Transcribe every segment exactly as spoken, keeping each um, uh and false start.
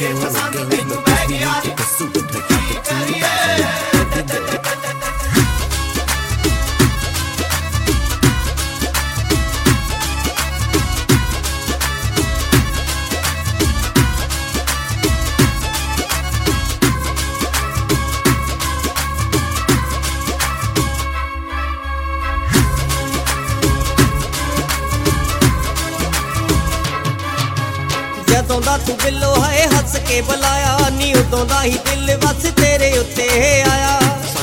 ਕਰਕੇ ਪਸੰਦ ਤੈਨੂੰ ਬਹਿ ਗਿਆ ਨੀ ਕੀ ਕਰੀਏ। ਜਦੋਂ ਦਾ ਤੂੰ ਬਿੱਲੋ ਹੈ ਹੱਸ ਕੇ ਬੁਲਾਇਆ ਨੀ ਉਦੋਂ ਦਾ ਹੀ ਦਿਲ ਵਸ ਤੇਰੇ ਉੱਤੇ ਆਇਆ।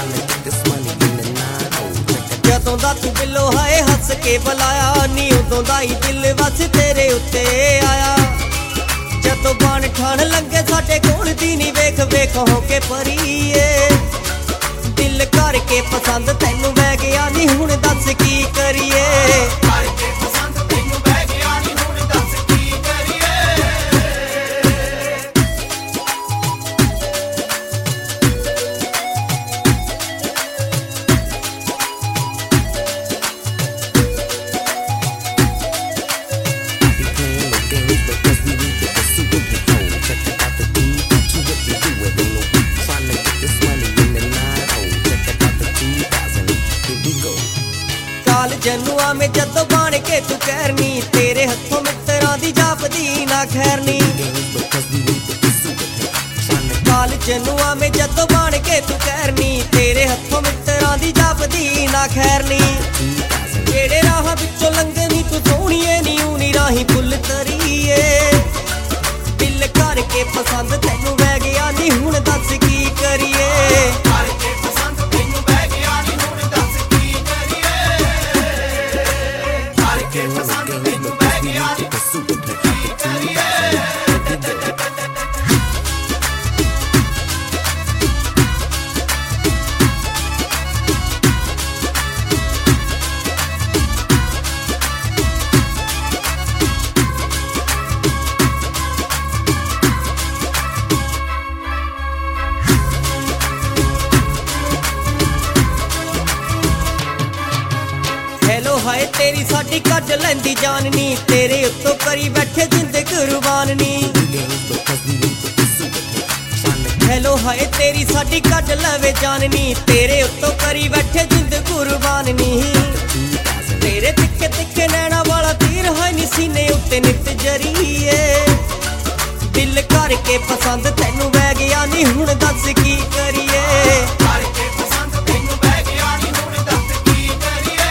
ਜਦੋਂ ਦਾ ਤੂੰ ਬਿੱਲੋ ਹੈ ਹੱਸ ਕੇ ਬੁਲਾਇਆ ਨੀ ਉਦੋਂ ਦਾ ਹੀ ਦਿਲ ਵਸ ਤੇਰੇ ਉੱਤੇ ਆਇਆ। ਜਦੋਂ ਬਣ ਠਾਣ ਲੰਗੇ ਸਾਡੇ ਕੋਲ ਦੀ ਨੀ ਵੇਖ ਵੇਖ ਹੋ ਕੇ ਪਰੀਏ। ਦਿਲ ਕਰਕੇ ਪਸੰਦ ਤੈਨੂੰ ਬਹਿ ਗਿਆ ਨੀ ਹੁਣ ਦੱਸ ਕੀ ਕਰੀਏ। ਕਰਕੇ ਪਸੰਦ ਤੈਨੂੰ ਬਹਿ ਗਿਆ ਨੀ ਹੁਣ ਦੱਸ ਕੀ ਕਰੀਏ। ਕਾਲ ਜਨੂਆ ਮੈਂ ਜਦੋਂ ਬਣ ਕੇ ਤੂੰ ਕਹਿਰਨੀ ਤੇਰੇ ਹੱਥੋਂ ਮਿੱਤਰਾਂ ਦੀ ਜਾਪਦੀ ਨਾ ਖੈਰਨੀ। ਕਾਲ ਜਨੂਆ ਮੈਂ ਜਦੋਂ ਬਣ ਕੇ ਤੂੰ ਕਹਿਰਨੀ ਤੇਰੇ ਹੱਥੋਂ ਮਿੱਤਰਾਂ ਦੀ ਜਾਪਦੀ ਨਾ ਖੈਰਨੀ। ਜਿਹੜੇ ਰਾਹਾਂ ਵਿੱਚੋਂ ਲੰਘਣੀ ਤੂੰ ਸੋਹਣੀਏ ਨੀ ਊਨੀ ਰਾਹੀਂ ਫੁੱਲ ਤਰੀਏ। ਦਿਲ ਕਰਕੇ ਪਸੰਦ ਤੈਨੂੰ ਬਹਿ ਗਿਆ ਨੀ ਹੁਣ ਦੱਸ ਕੀ ਕਰੀਏ। ਕਰਕੇ ਪਸੰਦ ਤੈਨੂੰ ਬਹਿ ਗਿਆ ਨੀ ਹੁਣ ਦੱਸ ਕੀ ਕਰੀਏ। ਕਰਕੇ ਪਸੰਦ ਤੈਨੂੰ ਬਹਿ ਗਿਆ ਨੀ ਕੀ ਕਰੀਏ। ਹੈਲੋ ਹਾਏ ਤੇਰੀ ਸਾਡੀ ਕੱਢ ਲੈਂਦੀ ਜਾਨ ਨੀ ਤੇਰੇ ਉੱਤੋਂ ਕਰੀ ਬੈਠੇ ਜਿੰਦ ਕੁਰਬਾਨ ਨੀ। ਹੈਲੋ ਹਾਏ ਤੇਰੀ ਸਾਡੀ ਕੱਢ ਲਵੇ ਜਾਨ ਨੀ ਤੇਰੇ ਉੱਤੋਂ ਕਰੀ ਬੈਠੇ ਜਿੰਦ ਕੁਰਬਾਨ ਨੀ। ਤੇਰੇ ਤਿੱਖੇ ਤਿੱਖੇ ਨੈਣਾ ਵਾਲਾ ਤੀਰ ਹੈ ਨੀ ਸੀਨੇ ਉੱਤੇ ਨਿੱਤ ਜਰੀਏ। ਦਿਲ ਕਰਕੇ ਪਸੰਦ ਤੈਨੂੰ ਬਹਿ ਗਿਆ ਨੀ ਹੁਣ ਦੱਸ ਕੀ ਕਰੀਏ। ਕਰਕੇ ਪਸੰਦ ਤੈਨੂੰ ਬਹਿ ਗਿਆ ਨੀ ਹੁਣ ਦੱਸ ਕੀ ਕਰੀਏ।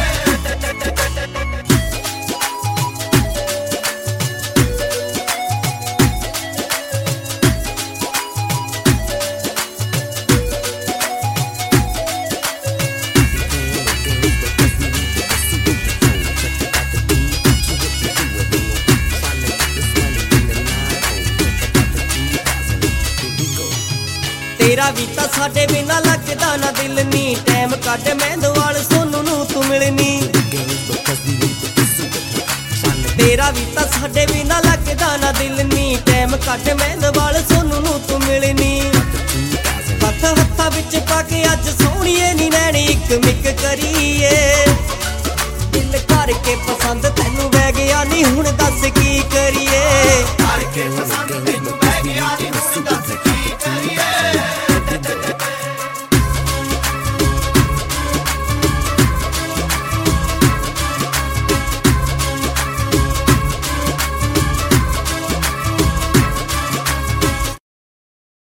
ਤੇਰਾ ਵੀ ਤਾਂ ਸਾਡੇ ਬਿਨਾ ਲੱਗਦਾ ਨਾ ਦਿਲ ਨੀ ਟਾਈਮ ਕੱਢ ਮਹਿੰਦਵਾਲ ਸੋਨੂੰ ਨੂੰ ਤੂੰ ਮਿਲਣੀ। ਤੇਰਾ ਵੀ ਤਾਂ ਸਾਡੇ ਬਿਨਾ ਲੱਗਦਾ ਨਾ ਦਿਲ ਨੀ ਟਾਈਮ ਕੱਢ ਮਹਿੰਦਵਾਲ ਸੋਨੂੰ ਨੂੰ ਤੂੰ ਮਿਲਣੀ। ਹੱਥ ਹੱਥਾਂ ਵਿੱਚ ਪਾ ਕੇ ਅੱਜ ਸੋਹਣੀਏ ਨੀ ਨੈਣੀ ਇੱਕ ਮਿੱਕ ਕਰੀਏ। ਦਿਲ ਕਰਕੇ ਪਸੰਦ ਤੈਨੂੰ ਬਹਿ ਗਿਆ ਨੀ ਹੁਣ ਦੱਸ ਕੀ ਕਰੀਏ। ਕਰਕੇ ਪਸੰਦ